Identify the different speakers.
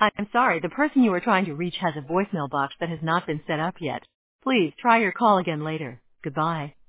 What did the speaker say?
Speaker 1: I'm sorry, the person you are trying to reach has a voicemail box that has not been set up yet. Please try your call again later. Goodbye.